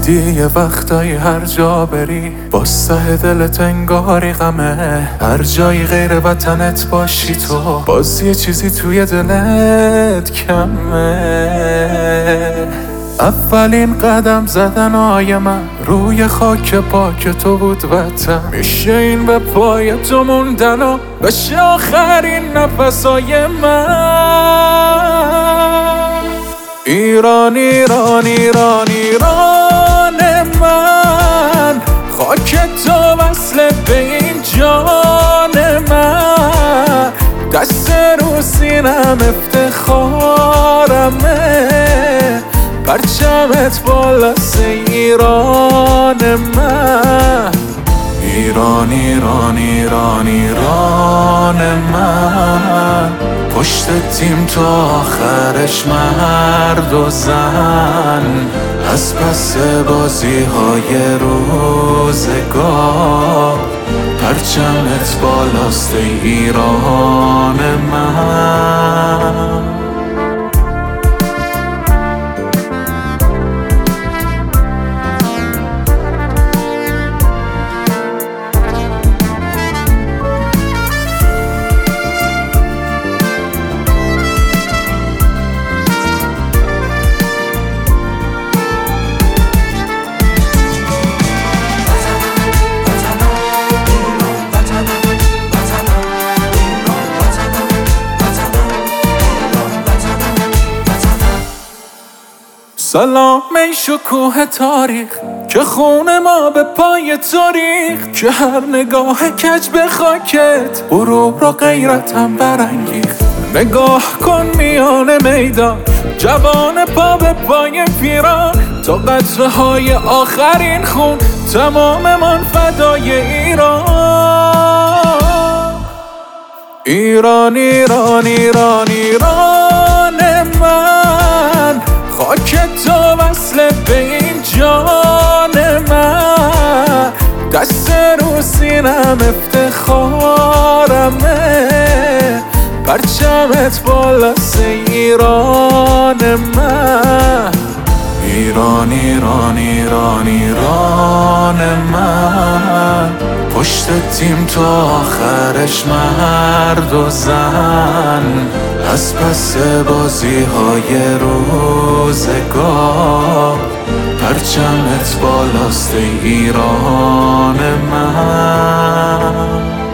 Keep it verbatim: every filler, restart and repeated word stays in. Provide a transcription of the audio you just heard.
دیدی یه وقتایی هر جا بری باز ته دلت انگاری غمه، هر جایی غیر وطنت باشی تو باز یه چیزی توی دلت کمه. اولین قدم زدن آی من روی خاک پاک تو بود وطن، میشه این به پای تو موندن و بشه آخرین نفسای من. ایران ایران ایران ایران من، خاک تو وصل به این جان من، دست رو سینم افتخارمه، پرچمت بالاست ایران من. ایران ایران ایران ایران من، پشت تیم تا آخرش مرد و زن، از پس بازی های روزگار، پرچمت بالاست ایران من. سلام ای شکوه تاریخ که خون ما به پای تو ریخت، که هر نگاه کج به خاکت غرور و غیرتم برانگیخت. نگاه کن میان میدان جوان پا به پای پیران، تا قطره های آخرین خون تمام من فدای ایران. ایران ایران ایران ایران من، خاک تو وصل به این جان من، دست رو سینم افتخارمه، پرچمت بالاست ایران من. ایران ایران ایران ایران من، پشت تیم تا آخرش مرد و زن، از پس بازی های روزگار، پرچمت بالاست ایران من.